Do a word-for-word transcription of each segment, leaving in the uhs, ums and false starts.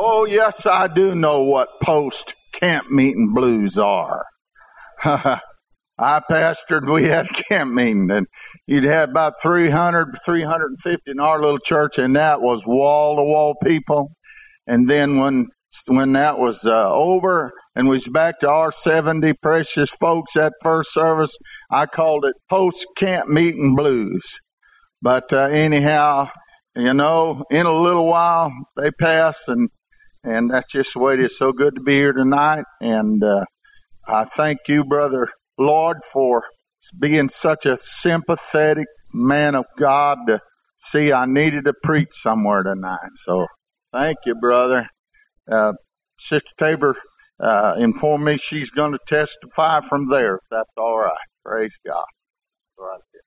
Oh, yes, I do know what post-camp meeting blues are. I pastored, we had camp meeting, and you'd have about three hundred, three hundred fifty in our little church, and that was wall-to-wall people. And then when when that was uh, over and we was back to our seventy precious folks at first service, I called it post-camp meeting blues. But uh, anyhow, you know, in a little while, they pass, and And that's just the way it is. So good to be here tonight. And uh, I thank you, Brother Lord, for being such a sympathetic man of God to see I needed to preach somewhere tonight. So thank you, brother. Uh, Sister Tabor uh, informed me she's going to testify from there, if that's all right. Praise God. Right there.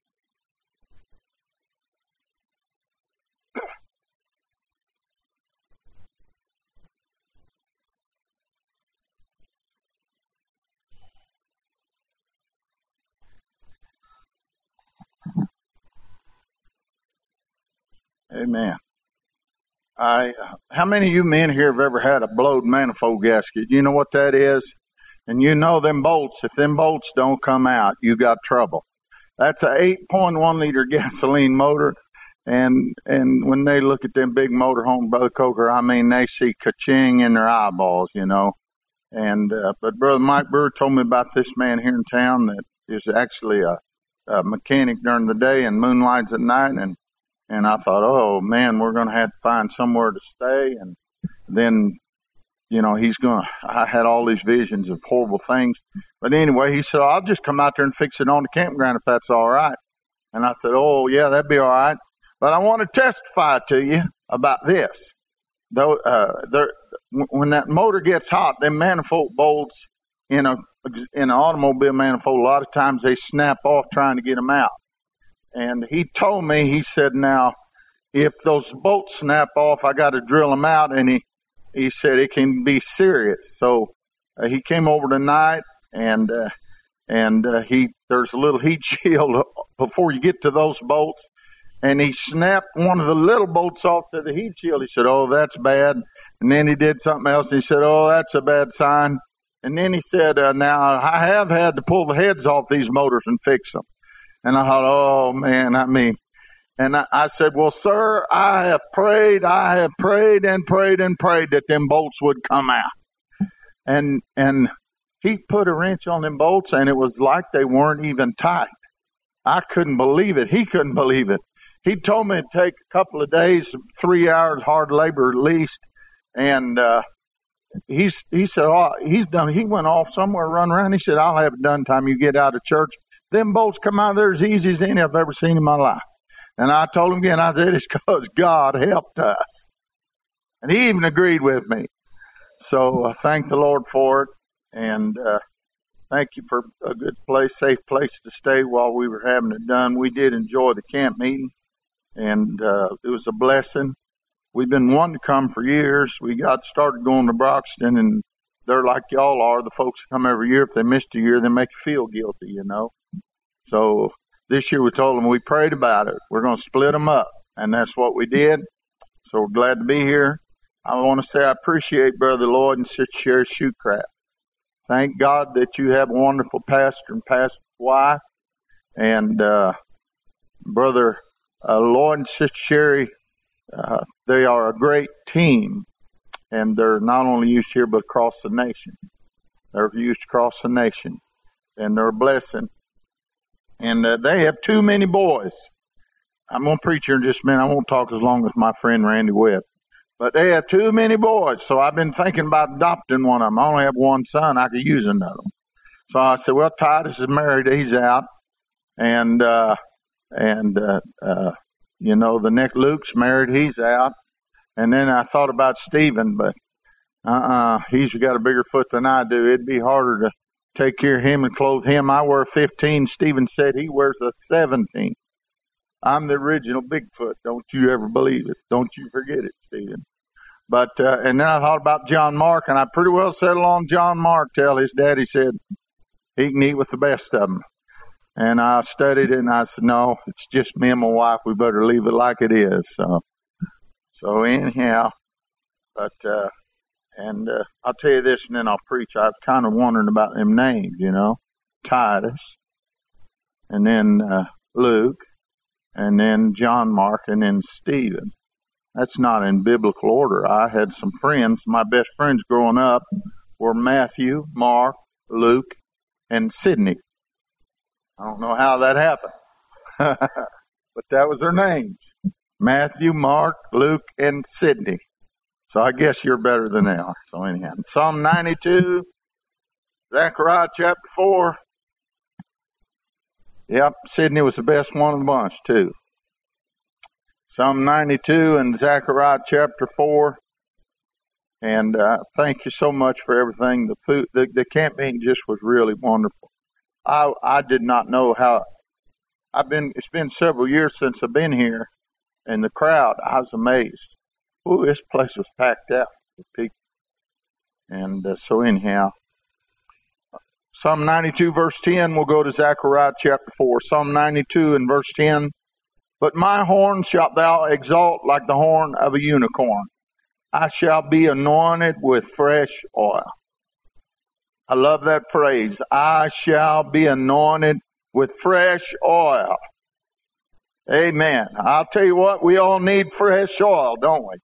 Amen. I, uh, how many of you men here have ever had a blowed manifold gasket? You know what that is? And you know them bolts, if them bolts don't come out, you got trouble. That's a eight point one liter gasoline motor. And, and when they look at them big motorhome, Brother Coker, I mean, they see ka-ching in their eyeballs, you know. And, uh, but Brother Mike Brewer told me about this man here in town that is actually a, a mechanic during the day and moonlights at night. And, and I thought, oh man, we're going to have to find somewhere to stay. And then, you know, he's going to, I had all these visions of horrible things. But anyway, he said, I'll just come out there and fix it on the campground if that's all right. And I said, oh yeah, that'd be all right. But I want to testify to you about this. Though, uh, there, when that motor gets hot, them manifold bolts in a, in an automobile manifold, a lot of times they snap off trying to get them out. And he told me, he said, now, if those bolts snap off, I got to drill them out. And he, he said it can be serious. So uh, he came over tonight, and uh, and uh, he there's a little heat shield before you get to those bolts. And he snapped one of the little bolts off to the heat shield. He said, oh, that's bad. And then he did something else. And he said, oh, that's a bad sign. And then he said, uh, now, I have had to pull the heads off these motors and fix them. And I thought, oh, man, I mean, and I, I said, well, sir, I have prayed, I have prayed and prayed and prayed that them bolts would come out. And, and he put a wrench on them bolts, and it was like they weren't even tight. I couldn't believe it. He couldn't believe it. He told me it'd take a couple of days, three hours hard labor at least. And, uh, he's, he said, oh, he's done, he went off somewhere, run around. He said, I'll have it done time you get out of church. Them bolts come out there as easy as any I've ever seen in my life. And I told him again, I said, it's because God helped us. And he even agreed with me. So I uh, thank the Lord for it. And, uh, thank you for a good place, safe place to stay while we were having it done. We did enjoy the camp meeting, and uh, it was a blessing. We've been wanting to come for years. We got started going to Broxton, and they're like y'all are. The folks that come every year, if they missed a year, they make you feel guilty, you know. So this year we told them we prayed about it. We're going to split them up, and that's what we did. So we're glad to be here. I want to say I appreciate Brother Lloyd and Sister Sherry Shoecraft. Thank God that you have a wonderful pastor and pastor's wife. And uh, Brother uh, Lloyd and Sister Sherry, uh, they are a great team. And they're not only used here, but across the nation. They're used across the nation. And they're a blessing. And uh, they have too many boys. I'm going to preach here in just a minute. I won't talk as long as my friend Randy Webb. But they have too many boys. So I've been thinking about adopting one of them. I only have one son. I could use another. So I said, well, Titus is married. He's out. And, uh, and, uh, uh, you know, the next Luke's married. He's out. And then I thought about Stephen, but, uh-uh, he's got a bigger foot than I do. It'd be harder to take care of him and clothe him. I wear fifteen. Stephen said he wears a seventeen. I'm the original Bigfoot. Don't you ever believe it. Don't you forget it, Stephen. But, uh, and then I thought about John Mark, and I pretty well settled on John Mark till his daddy said he can eat with the best of them. And I studied it, and I said, no, it's just me and my wife. We better leave it like it is. So, so anyhow, but, uh, And uh, I'll tell you this, and then I'll preach. I was kind of wondering about them names, you know, Titus, and then uh, Luke, and then John Mark, and then Stephen. That's not in biblical order. I had some friends. My best friends growing up were Matthew, Mark, Luke, and Sidney. I don't know how that happened, but that was their names. Matthew, Mark, Luke, and Sidney. So I guess you're better than they are. So anyhow, Psalm ninety-two, Zechariah chapter four. Yep, Sidney was the best one of the bunch too. Psalm ninety-two and Zechariah chapter four. And uh, thank you so much for everything. The food, the, the camp meeting just was really wonderful. I I did not know how. I've been. It's been several years since I've been here, and the crowd. I was amazed. Ooh, this place was packed out with people. And uh, so anyhow, Psalm ninety-two verse ten. We'll go to Zechariah chapter four. Psalm ninety-two and verse ten. But my horn shalt thou exalt like the horn of a unicorn. I shall be anointed with fresh oil. I love that phrase. I shall be anointed with fresh oil. Amen. I'll tell you what, we all need fresh oil, don't we?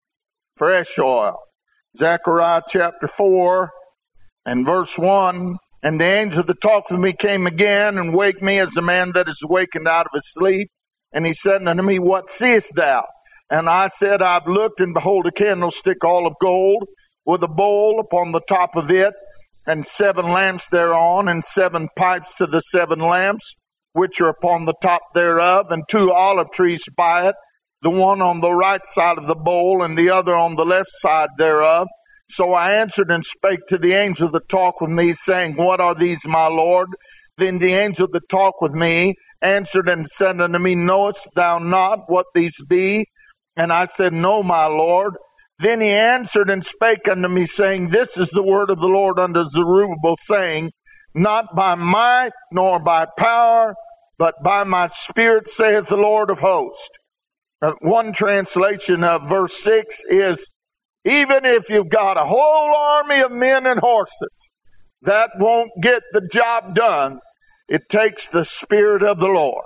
Fresh oil. Zechariah chapter four and verse one. And the angel that talked with me came again and waked me as a man that is awakened out of his sleep. And he said unto me, What seest thou? And I said, I've looked, and behold, a candlestick all of gold, with a bowl upon the top of it, and seven lamps thereon, and seven pipes to the seven lamps, which are upon the top thereof, and two olive trees by it, the one on the right side of the bowl, and the other on the left side thereof. So I answered and spake to the angel that talked with me, saying, What are these, my Lord? Then the angel that talked with me answered and said unto me, Knowest thou not what these be? And I said, No, my Lord. Then he answered and spake unto me, saying, This is the word of the Lord unto Zerubbabel, saying, Not by might nor by power, but by my spirit, saith the Lord of hosts. Uh, one translation of verse six is, even if you've got a whole army of men and horses, that won't get the job done. It takes the Spirit of the Lord.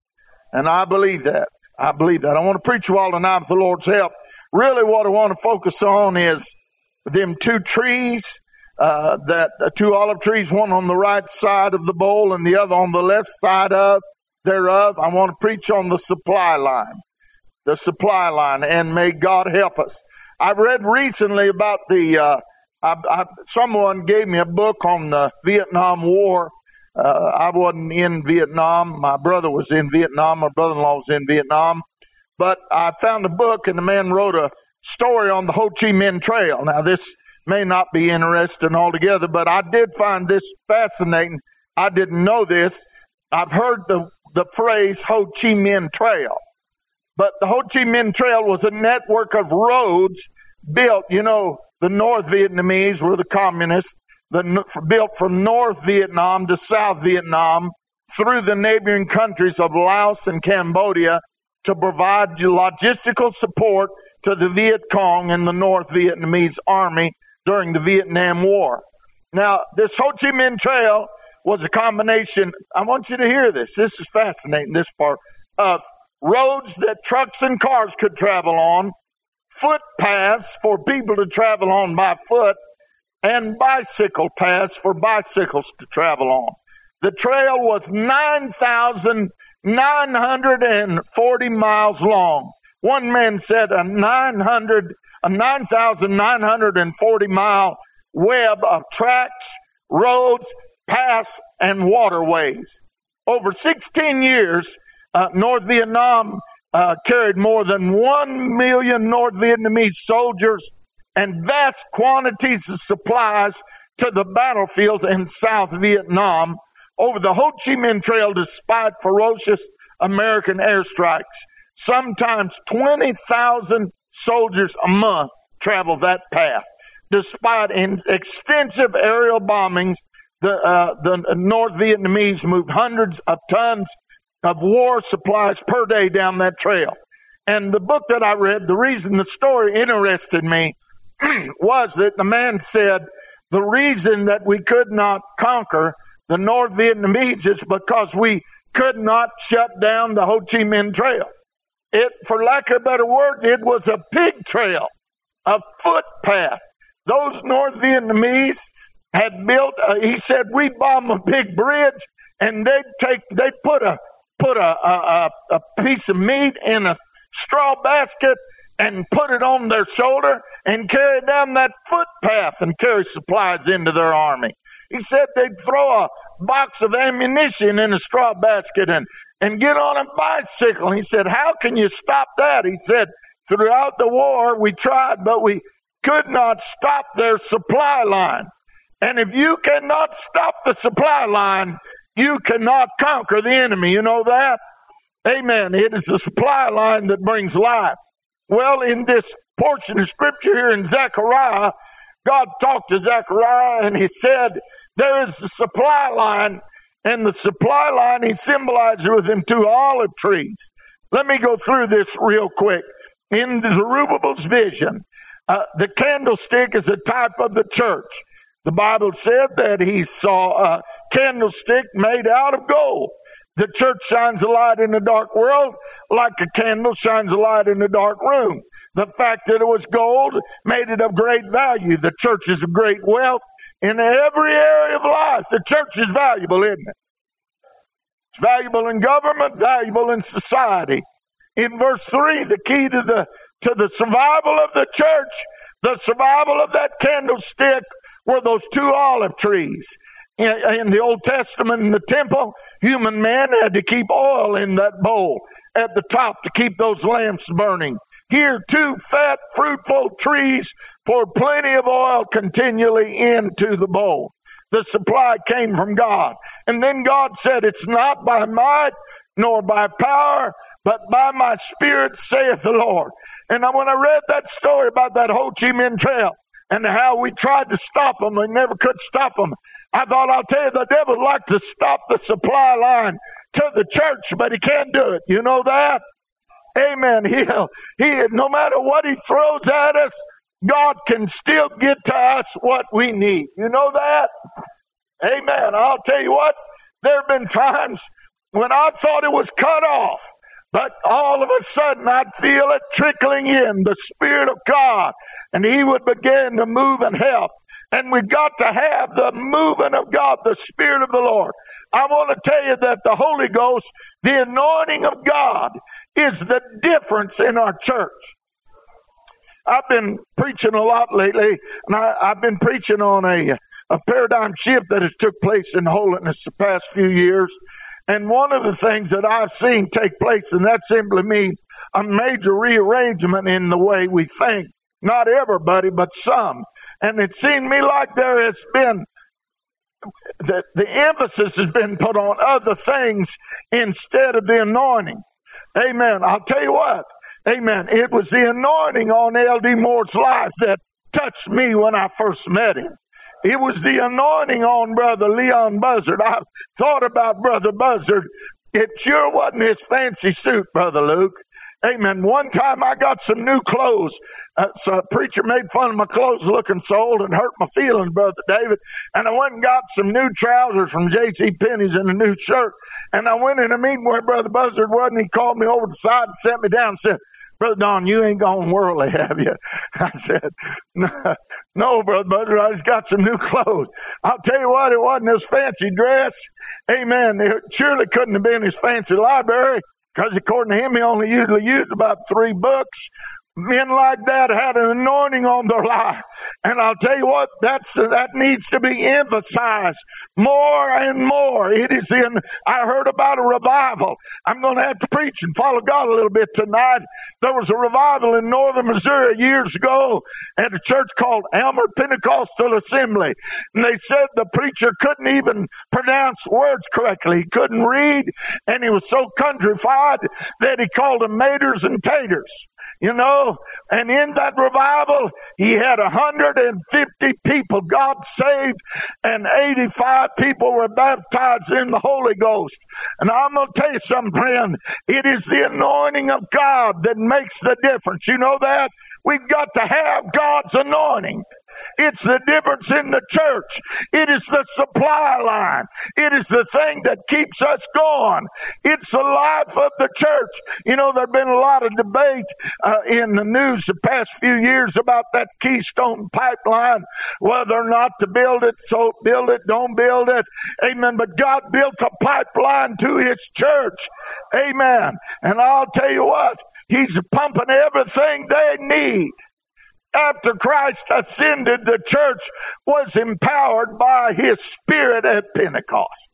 And I believe that. I believe that. I want to preach a while tonight with the Lord's help. Really what I want to focus on is them two trees, uh, that uh, two olive trees, one on the right side of the bowl and the other on the left side of thereof. I want to preach on the supply line, the supply line, and may God help us. I read recently about the, uh, I, I, someone gave me a book on the Vietnam War. Uh, I wasn't in Vietnam. My brother was in Vietnam. My brother-in-law was in Vietnam. But I found a book, and the man wrote a story on the Ho Chi Minh Trail. Now, this may not be interesting altogether, but I did find this fascinating. I didn't know this. I've heard the, the phrase Ho Chi Minh Trail. But the Ho Chi Minh Trail was a network of roads built, you know, the North Vietnamese were the communists, the, built from North Vietnam to South Vietnam through the neighboring countries of Laos and Cambodia to provide logistical support to the Viet Cong and the North Vietnamese army during the Vietnam War. Now, this Ho Chi Minh Trail was a combination, I want you to hear this, this is fascinating, this part, of roads that trucks and cars could travel on, footpaths for people to travel on by foot, and bicycle paths for bicycles to travel on. The trail was nine thousand nine hundred forty miles long. One man said a nine hundred, a nine thousand nine hundred forty mile web of tracks, roads, paths, and waterways. Over sixteen years, uh, North Vietnam uh, carried more than one million North Vietnamese soldiers and vast quantities of supplies to the battlefields in South Vietnam over the Ho Chi Minh Trail despite ferocious American airstrikes. Sometimes twenty thousand soldiers a month travel that path. Despite in extensive aerial bombings, the, uh, the North Vietnamese moved hundreds of tons of war supplies per day down that trail. And the book that I read, the reason the story interested me, was that the man said, the reason that we could not conquer the North Vietnamese is because we could not shut down the Ho Chi Minh Trail. It, for lack of a better word, it was a pig trail, a footpath. Those North Vietnamese had built, uh, he said, we'd bomb a big bridge and they'd take, they'd put a, put a, a, a piece of meat in a straw basket and put it on their shoulder and carry down that footpath and carry supplies into their army. He said they'd throw a box of ammunition in a straw basket and, and get on a bicycle. He said, how can you stop that? He said, throughout the war, we tried, but we could not stop their supply line. And if you cannot stop the supply line, you cannot conquer the enemy. You know that? Amen. It is the supply line that brings life. Well, in this portion of scripture here in Zechariah, God talked to Zechariah and he said, there is the supply line, and the supply line he symbolized with them two olive trees. Let me go through this real quick. In Zerubbabel's vision, uh, the candlestick is a type of the church. The Bible said that he saw a candlestick made out of gold. The church shines a light in the dark world like a candle shines a light in the dark room. The fact that it was gold made it of great value. The church is of great wealth in every area of life. The church is valuable, isn't it? It's valuable in government, valuable in society. In verse three, the key to the to the survival of the church, the survival of that candlestick, were those two olive trees. In, in the Old Testament, in the temple, human man had to keep oil in that bowl at the top to keep those lamps burning. Here, two fat, fruitful trees poured plenty of oil continually into the bowl. The supply came from God. And then God said, it's not by might nor by power, but by my Spirit, saith the Lord. And when I read that story about that Ho Chi Minh Trail and how we tried to stop them and never could stop them, I thought, I'll tell you, the devil would like to stop the supply line to the church, but he can't do it. You know that? Amen. He'll, he, no matter what he throws at us, God can still get to us what we need. You know that? Amen. I'll tell you what, there have been times when I thought it was cut off, but all of a sudden I'd feel it trickling in, the Spirit of God, and he would begin to move and help. And we've got to have the moving of God, the Spirit of the Lord. I want to tell you that the Holy Ghost, the anointing of God, is the difference in our church. I've been preaching a lot lately, and I, I've been preaching on a, a paradigm shift that has took place in holiness the past few years. And one of the things that I've seen take place, and that simply means a major rearrangement in the way we think. Not everybody, but some. And it seemed to me like there has been, the, the emphasis has been put on other things instead of the anointing. Amen. I'll tell you what. Amen. It was the anointing on L D Moore's life that touched me when I first met him. It was the anointing on Brother Leon Buzzard. I've thought about Brother Buzzard. It sure wasn't his fancy suit, Brother Luke. Amen. One time I got some new clothes. Uh, so a preacher made fun of my clothes looking so old and hurt my feelings, Brother David. And I went and got some new trousers from J C Penney's and a new shirt. And I went in a meeting where Brother Buzzard was, and he called me over to the side and sat me down and said, Brother Don, you ain't gone worldly, have you? I said, no, Brother Buzzard, I just got some new clothes. I'll tell you what, it wasn't his fancy dress. Amen. It surely couldn't have been his fancy library, because according to him, he only usually used about three books. Men like that had an anointing on their life. And I'll tell you what, that's, that needs to be emphasized more and more. It is in, I heard about a revival. I'm going to have to preach and follow God a little bit tonight. There was a revival in northern Missouri years ago at a church called Elmer Pentecostal Assembly. And they said the preacher couldn't even pronounce words correctly. He couldn't read, and he was so countrified that he called them maters and taters. You know, know, and in that revival, he had one hundred fifty people God saved, and eighty-five people were baptized in the Holy Ghost. And I'm going to tell you something, friend. It is the anointing of God that makes the difference. You know that? We've got to have God's anointing. It's the difference in the church. It is the supply line. It is the thing that keeps us going. It's the life of the church. You know, there's been a lot of debate uh, in the news the past few years about that Keystone pipeline, whether or not to build it, so build it, don't build it. Amen. But God built a pipeline to his church. Amen. And I'll tell you what, he's pumping everything they need. After Christ ascended, the church was empowered by his Spirit at Pentecost.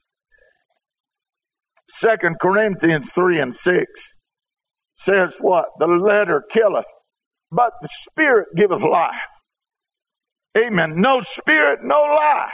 Second Corinthians three and six says what? The letter killeth, but the Spirit giveth life. Amen. No Spirit, no life.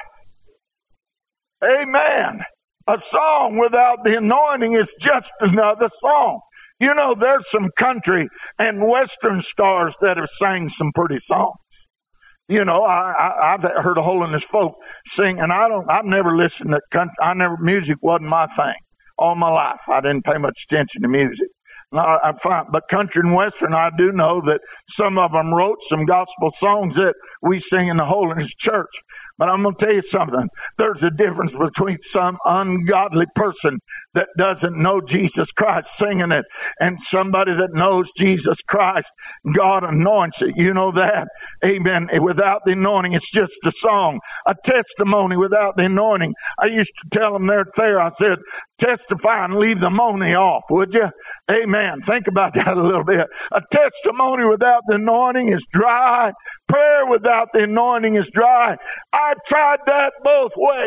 Amen. A song without the anointing is just another song. You know, there's some country and Western stars that have sang some pretty songs. You know, I, I, I've heard a holiness folk sing, and I don't, I've never listened to country. I never, music wasn't my thing all my life. I didn't pay much attention to music. No, I'm fine. But country and Western, I do know that some of them wrote some gospel songs that we sing in the holiness church. But I'm going to tell you something. There's a difference between some ungodly person that doesn't know Jesus Christ singing it and somebody that knows Jesus Christ. God anoints it. You know that. Amen. Without the anointing, it's just a song. A testimony without the anointing. I used to tell them there, there, I said, testify and leave the money off, would you? Amen. Think about that a little bit. A testimony without the anointing is dry. Prayer without the anointing is dry. I've tried that both ways.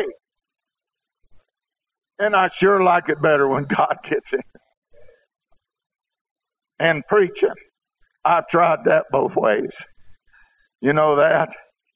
And I sure like it better when God gets in. And preaching. I've tried that both ways. You know that?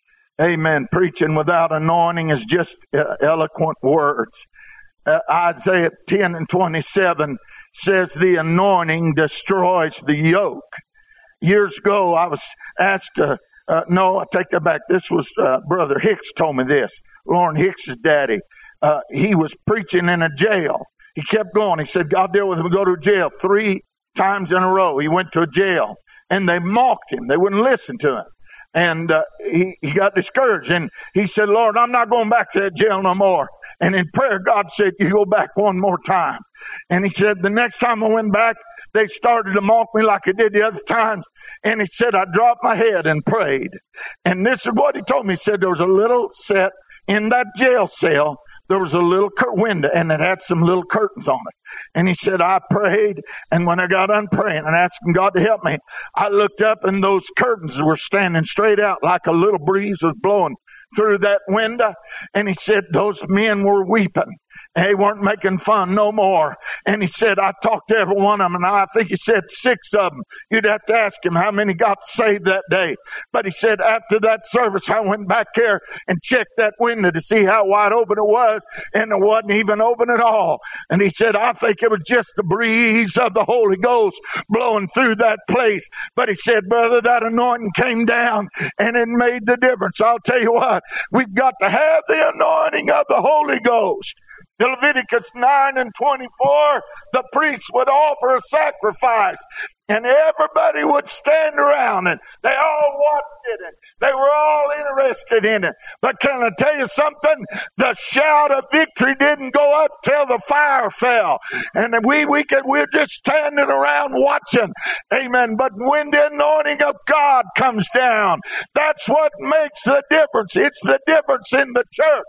Amen. Preaching without anointing is just uh, eloquent words. Uh, Isaiah ten and twenty-seven says the anointing destroys the yoke. Years ago, I was asked to, uh, no, I take that back. This was, uh, Brother Hicks told me this. Lauren Hicks's daddy. Uh, he was preaching in a jail. He kept going. He said, God deal with him, go to jail three times in a row. He went to a jail and they mocked him. They wouldn't listen to him. And uh, he, he got discouraged. And he said, Lord, I'm not going back to that jail no more. And in prayer, God said, you go back one more time. And he said, the next time I went back, they started to mock me like I did the other times. And he said, I dropped my head and prayed. And this is what he told me. He said, there was a little set in that jail cell. There was a little cur- window and it had some little curtains on it. And he said, I prayed. And when I got done praying and asking God to help me, I looked up and those curtains were standing straight out like a little breeze was blowing through that window. And he said, those men were weeping. They weren't making fun no more. And he said, I talked to every one of them, and I think he said six of them. You'd have to ask him how many got saved that day. But he said, after that service, I went back there and checked that window to see how wide open it was, and it wasn't even open at all. And he said, I think it was just the breeze of the Holy Ghost blowing through that place. But he said, brother, that anointing came down, and it made the difference. I'll tell you what, we've got to have the anointing of the Holy Ghost. Leviticus nine and twenty-four, the priests would offer a sacrifice and everybody would stand around and they all watched it and they were all interested in it. But can I tell you something? The shout of victory didn't go up till the fire fell. And we, we could, we're just standing around watching. Amen. But when the anointing of God comes down, that's what makes the difference. It's the difference in the church.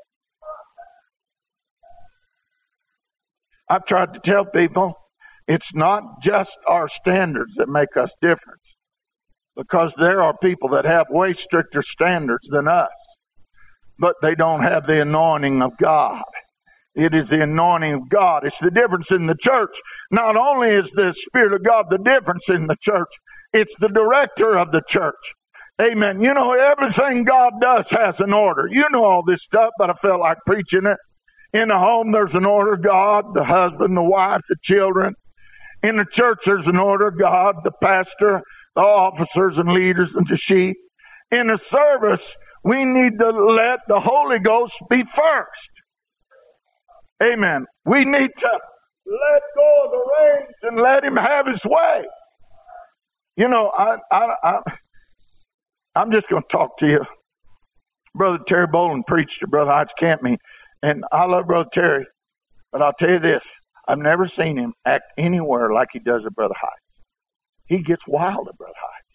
I've tried to tell people it's not just our standards that make us different, because there are people that have way stricter standards than us, but they don't have the anointing of God. It is the anointing of God. It's the difference in the church. Not only is the Spirit of God the difference in the church, it's the director of the church. Amen. You know, everything God does has an order. You know all this stuff, but I felt like preaching it. In the home, there's an order of God, the husband, the wife, the children. In the church, there's an order of God, the pastor, the officers and leaders, and the sheep. In a service, we need to let the Holy Ghost be first. Amen. We need to let go of the reins and let him have his way. You know, I, I, I, I'm just going to talk to you. Brother Terry Boland preached to Brother Heights camp meeting, and I love Brother Terry, but I'll tell you this. I've never seen him act anywhere like he does at Brother Heights. He gets wild at Brother Heights.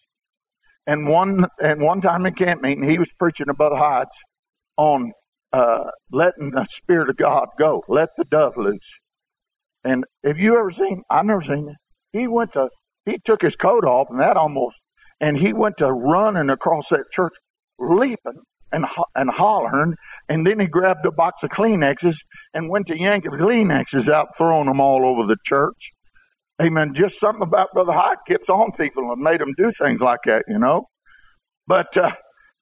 And one and one time in camp meeting, he was preaching to Brother Heights on uh, letting the Spirit of God go, let the dove loose. And have you ever seen? I've never seen it. He went to, he took his coat off, and that almost, and he went to running across that church, leaping and and hollering, and then he grabbed a box of Kleenexes and went to yanking the Kleenexes out, throwing them all over the church. Amen. Just something about Brother Hyde gets on people and made them do things like that, you know. But uh,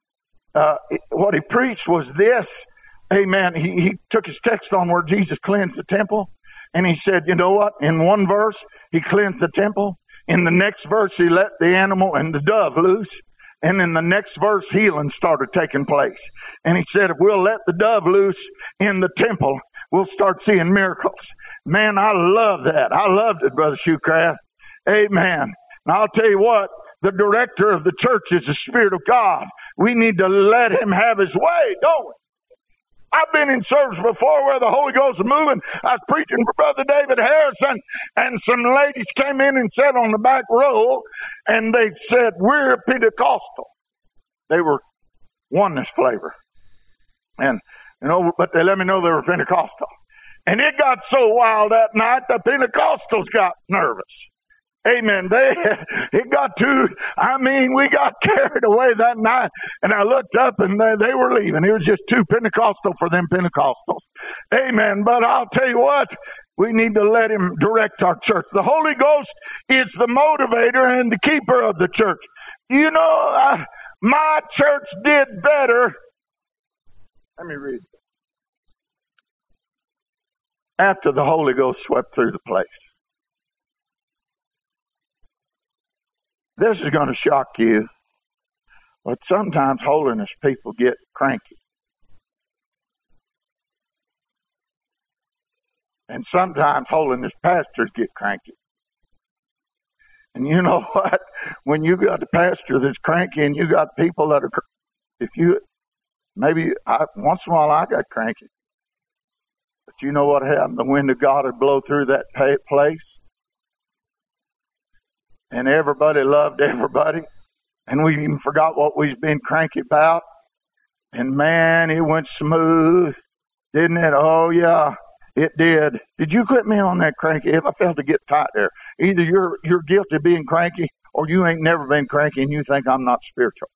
uh, what he preached was this. Amen. He, he took his text on where Jesus cleansed the temple, and he said, you know what? In one verse, he cleansed the temple. In the next verse, he let the animal and the dove loose. And in the next verse, healing started taking place. And he said, if we'll let the dove loose in the temple, we'll start seeing miracles. Man, I love that. I loved it, Brother Shoecraft. Amen. Now, I'll tell you what, the director of the church is the Spirit of God. We need to let him have his way, don't we? I've been in service before where the Holy Ghost is moving. I was preaching for Brother David Harrison, and some ladies came in and sat on the back row, and they said, we're Pentecostal. They were oneness flavor. And, you know, but they let me know they were Pentecostal. And it got so wild that night, the Pentecostals got nervous. Amen. They, it got too, I mean, we got carried away that night, and I looked up and they, they were leaving. It was just too Pentecostal for them Pentecostals. Amen. But I'll tell you what, we need to let him direct our church. The Holy Ghost is the motivator and the keeper of the church. You know, uh, my church did better. Let me read it. After the Holy Ghost swept through the place. This is going to shock you, but sometimes holiness people get cranky. And sometimes holiness pastors get cranky. And you know what? When you got a pastor that's cranky and you got people that are, if you, maybe I, once in a while I got cranky. But you know what happened? The wind of God would blow through that place. And everybody loved everybody. And we even forgot what we've been cranky about. And man, it went smooth. Didn't it? Oh, yeah, it did. Did you quit me on that cranky? If I felt to get tight there. Either you're you're guilty of being cranky, or you ain't never been cranky and you think I'm not spiritual.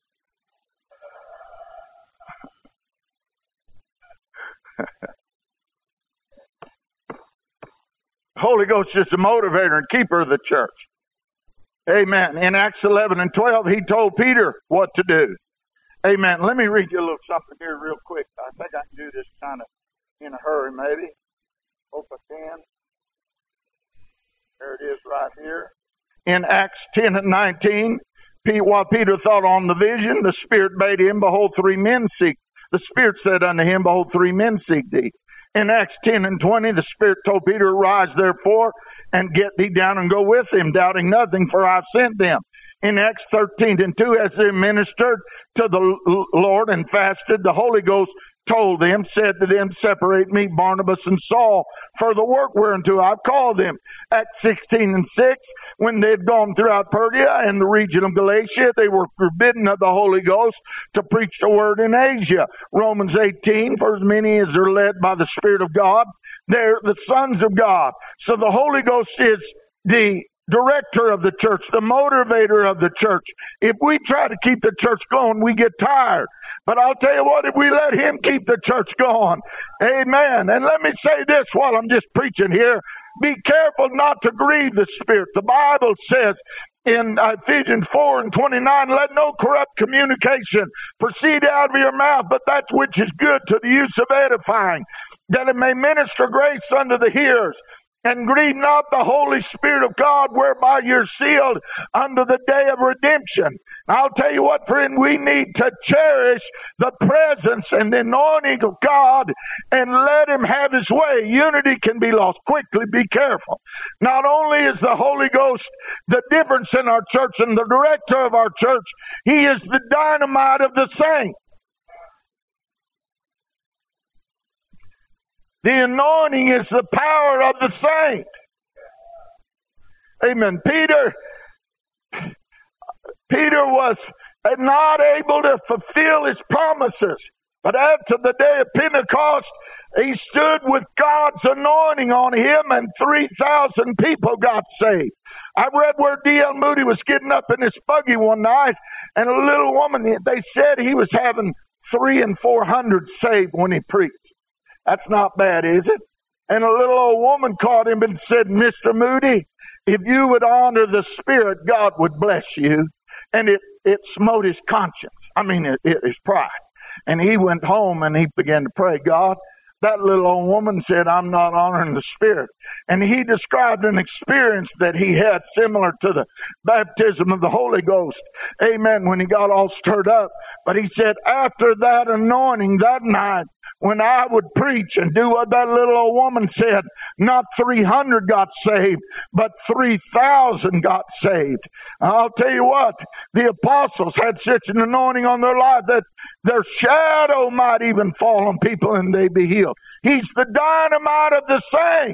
Holy Ghost is the motivator and keeper of the church. Amen. In Acts eleven and twelve, he told Peter what to do. Amen. Let me read you a little something here real quick. I think I can do this kind of in a hurry, maybe. Hope I can. There it is right here. In Acts ten and nineteen, while Peter thought on the vision, the Spirit bade him, behold, three men seek. The Spirit said unto him, behold, three men seek thee. In Acts ten and twenty, the Spirit told Peter, arise therefore and get thee down and go with him, doubting nothing, for I've sent them. In Acts thirteen and two, as they ministered to the Lord and fasted, the Holy Ghost told them, said to them, separate me, Barnabas and Saul, for the work whereunto I've called them. Acts sixteen and six, when they had gone throughout Pergia and the region of Galatia, they were forbidden of the Holy Ghost to preach the word in Asia. Romans eighteen, for as many as are led by the Spirit of God, they're the sons of God. So the Holy Ghost is the director of the church, the motivator of the church. If we try to keep the church going, we get tired. But I'll tell you what, if we let him keep the church going, amen. And let me say this while I'm just preaching here. Be careful not to grieve the Spirit. The Bible says in Ephesians four and twenty-nine, let no corrupt communication proceed out of your mouth, but that which is good to the use of edifying, that it may minister grace unto the hearers. And grieve not the Holy Spirit of God, whereby you're sealed unto the day of redemption. I'll tell you what, friend, we need to cherish the presence and the anointing of God and let Him have His way. Unity can be lost quickly. Be careful. Not only is the Holy Ghost the difference in our church and the director of our church, He is the dynamite of the saint. The anointing is the power of the saint. Amen. Peter, Peter was not able to fulfill his promises. But after the day of Pentecost, he stood with God's anointing on him and three thousand people got saved. I read where D L Moody was getting up in his buggy one night and a little woman, they said he was having three and four hundred saved when he preached. That's not bad, is it? And a little old woman caught him and said, Mister Moody, if you would honor the Spirit, God would bless you. And it, it smote his conscience. I mean, it, it, his pride. And he went home and he began to pray, God, that little old woman said, I'm not honoring the Spirit. And he described an experience that he had similar to the baptism of the Holy Ghost. Amen. When he got all stirred up. But he said, after that anointing that night, when I would preach and do what that little old woman said, not three hundred got saved, but three thousand got saved. I'll tell you what, the apostles had such an anointing on their life that their shadow might even fall on people and they be healed. He's the dynamite of the saint.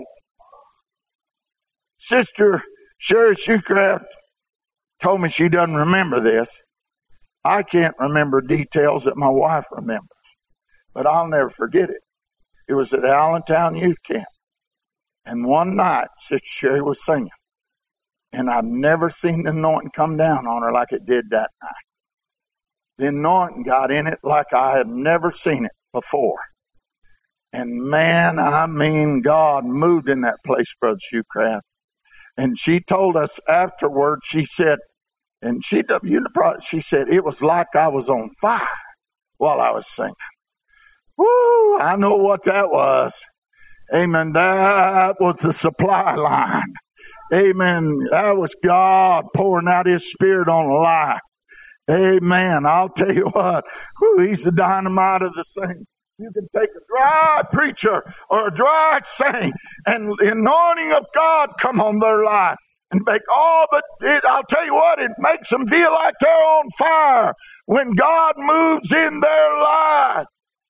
Sister Sherry Shoecraft told me she doesn't remember this. I can't remember details that my wife remembers, but I'll never forget it. It was at Allentown Youth Camp. And one night, Sister Sherry was singing. And I've never seen the anointing come down on her like it did that night. The anointing got in it like I had never seen it before. And man, I mean, God moved in that place, Brother Shoecraft. And she told us afterwards, she said, and she, you know, she said, it was like I was on fire while I was singing. Woo, I know what that was. Amen. That was the supply line. Amen. That was God pouring out His Spirit on life. Amen. I'll tell you what, woo, He's the dynamite of the saints. You can take a dry preacher or a dry saint and the anointing of God come on their life and make all but it, I'll tell you what, it makes them feel like they're on fire when God moves in their life.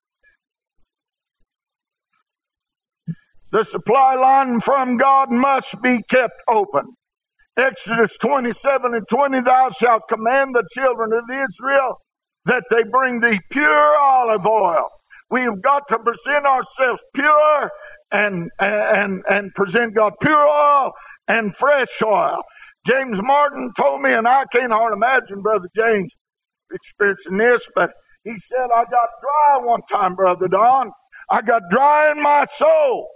The supply line from God must be kept open. Exodus twenty-seven and twenty, thou shalt command the children of Israel that they bring thee pure olive oil. We've got to present ourselves pure and, and, and present God pure oil and fresh oil. James Martin told me, and I can't hardly imagine Brother James experiencing this, but he said, I got dry one time, Brother Don. I got dry in my soul.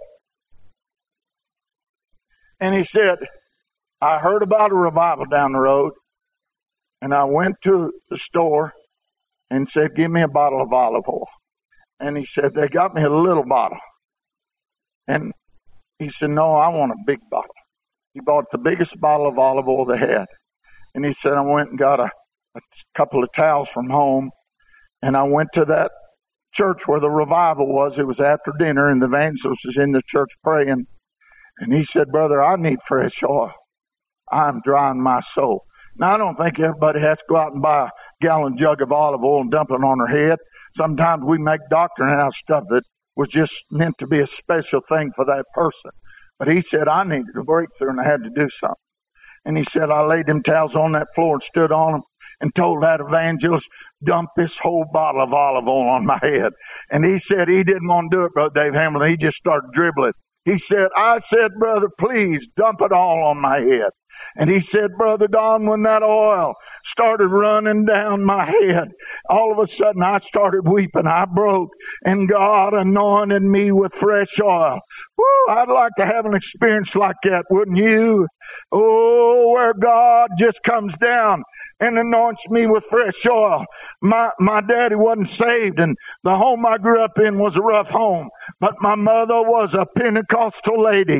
And he said, I heard about a revival down the road, and I went to the store and said, give me a bottle of olive oil. And he said, they got me a little bottle. And he said, no, I want a big bottle. He bought the biggest bottle of olive oil they had. And he said, I went and got a, a couple of towels from home, and I went to that church where the revival was. It was after dinner, and the evangelist was in the church praying. And he said, brother, I need fresh oil. I'm drying my soul. Now, I don't think everybody has to go out and buy a gallon jug of olive oil and dump it on their head. Sometimes we make doctrine out of stuff that was just meant to be a special thing for that person. But he said, I needed a breakthrough and I had to do something. And he said, I laid them towels on that floor and stood on them and told that evangelist, dump this whole bottle of olive oil on my head. And he said he didn't want to do it, Brother Dave Hamilton. He just started dribbling. He said, I said, brother, please dump it all on my head. And he said, Brother Don, when that oil started running down my head, all of a sudden I started weeping. I broke, and God anointed me with fresh oil. Woo, I'd like to have an experience like that, wouldn't you? Oh, where God just comes down and anoints me with fresh oil. My, my daddy wasn't saved, and the home I grew up in was a rough home, but my mother was a Pentecostal lady.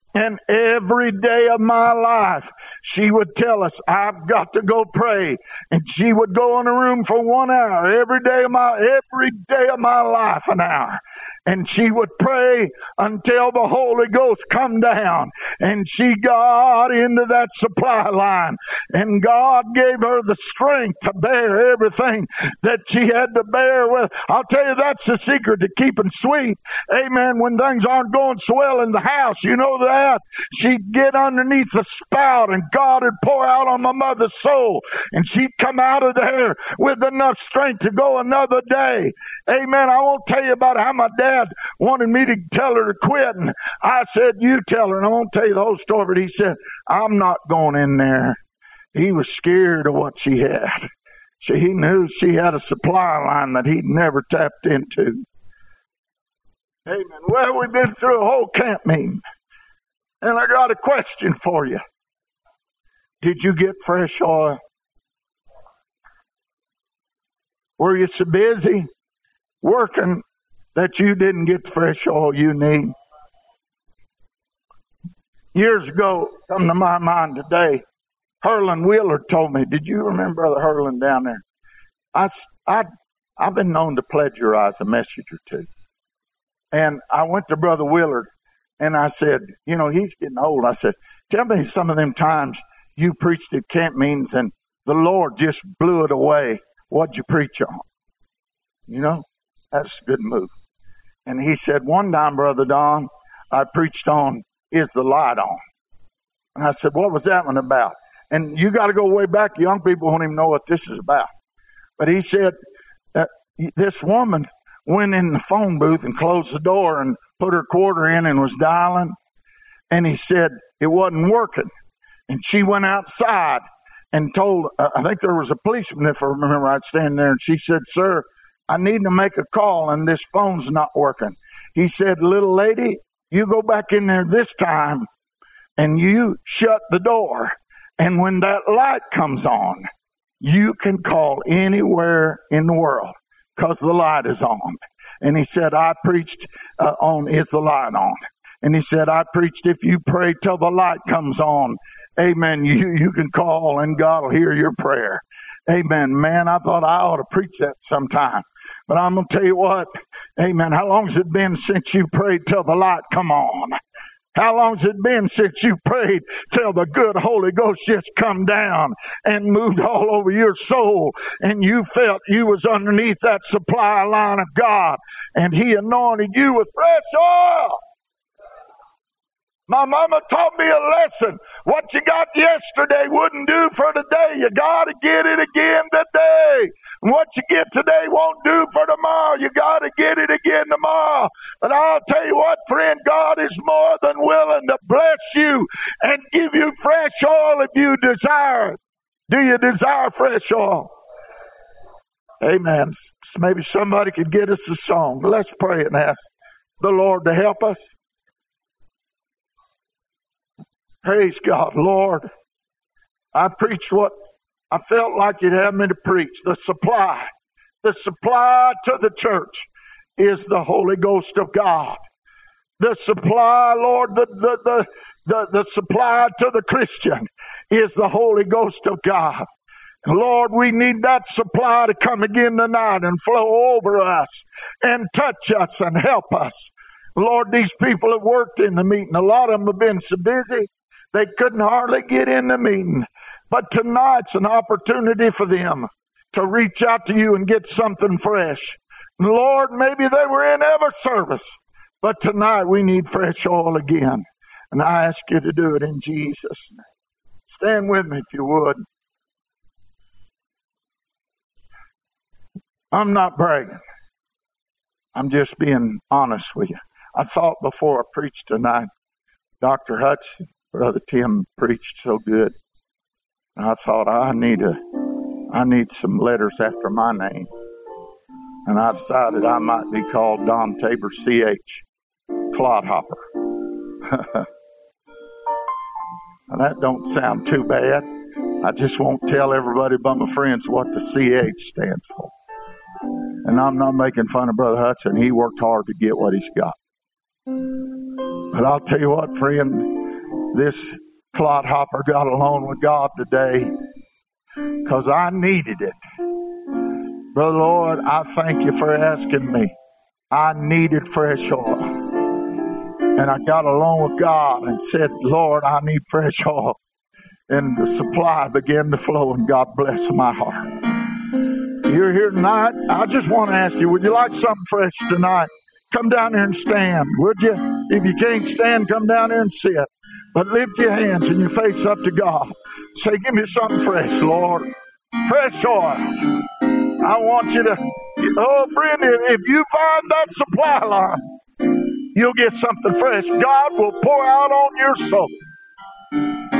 And every day of my life, she would tell us, I've got to go pray. And she would go in a room for one hour every day of my, every day of my life, an hour. And she would pray until the Holy Ghost come down. And she got into that supply line. And God gave her the strength to bear everything that she had to bear with. I'll tell you, that's the secret to keeping sweet. Amen. When things aren't going so well in the house, you know that. She'd get underneath the spout and God would pour out on my mother's soul. And she'd come out of there with enough strength to go another day. Amen. I won't tell you about how my dad wanted me to tell her to quit. And I said, you tell her. And I won't tell you the whole story, but he said, I'm not going in there. He was scared of what she had. So he knew she had a supply line that he'd never tapped into. Amen. Well, we've been through a whole camp meeting. And I got a question for you. Did you get fresh oil? Were you so busy working that you didn't get the fresh oil you need? Years ago, come to my mind today, Herlin Wheeler told me, did you remember Brother Herlin down there? I, I, I've been known to plagiarize a message or two. And I went to Brother Willard and I said, you know, he's getting old. I said, tell me some of them times you preached at camp meetings and the Lord just blew it away. What'd you preach on? You know, that's a good move. And he said, one time, Brother Don, I preached on, is the light on? And I said, what was that one about? And you got to go way back. Young people won't even know what this is about. But he said, uh, this woman went in the phone booth and closed the door and put her quarter in and was dialing. And he said it wasn't working. And she went outside and told, uh, I think there was a policeman, if I remember right, standing there. And she said, sir, I need to make a call and this phone's not working. He said, little lady, you go back in there this time and you shut the door. And when that light comes on, you can call anywhere in the world because the light is on. And he said, I preached uh, on, is the light on? And he said, I preached, if you pray till the light comes on, amen, you, you can call and God will hear your prayer. Amen. Man, I thought I ought to preach that sometime. But I'm going to tell you what, amen, how long has it been since you prayed till the light come on? How long's it been since you prayed till the good Holy Ghost just come down and moved all over your soul and you felt you was underneath that supply line of God and He anointed you with fresh oil? My mama taught me a lesson. What you got yesterday wouldn't do for today. You got to get it again today. And what you get today won't do for tomorrow. You got to get it again tomorrow. But I'll tell you what, friend, God is more than willing to bless you and give you fresh oil if you desire it. Do you desire fresh oil? Amen. Maybe somebody could get us a song. Let's pray and ask the Lord to help us. Praise God, Lord. I preached what I felt like you'd have me to preach. The supply. The supply to the church is the Holy Ghost of God. The supply, Lord, the, the, the, the, the supply to the Christian is the Holy Ghost of God. Lord, we need that supply to come again tonight and flow over us and touch us and help us. Lord, these people have worked in the meeting. A lot of them have been so busy they couldn't hardly get in the meeting. But tonight's an opportunity for them to reach out to you and get something fresh. Lord, maybe they were in every service, but tonight we need fresh oil again. And I ask you to do it in Jesus' name. Stand with me if you would. I'm not bragging. I'm just being honest with you. I thought before I preached tonight, Doctor Hudson, Brother Tim preached so good. And I thought, I need a, I need some letters after my name. And I decided I might be called Don Tabor C H Clodhopper. That don't sound too bad. I just won't tell everybody but my friends what the C H stands for. And I'm not making fun of Brother Hudson. He worked hard to get what he's got. But I'll tell you what, friend, this clodhopper got alone with God today because I needed it. Brother Lord, I thank you for asking me. I needed fresh oil. And I got alone with God and said, Lord, I need fresh oil. And the supply began to flow, and God bless my heart. You're here tonight. I just want to ask you, would you like something fresh tonight? Come down here and stand, would you? If you can't stand, come down here and sit. But lift your hands and your face up to God. Say, give me something fresh, Lord. Fresh oil. I want you to, oh friend, if you find that supply line, you'll get something fresh. God will pour out on your soul.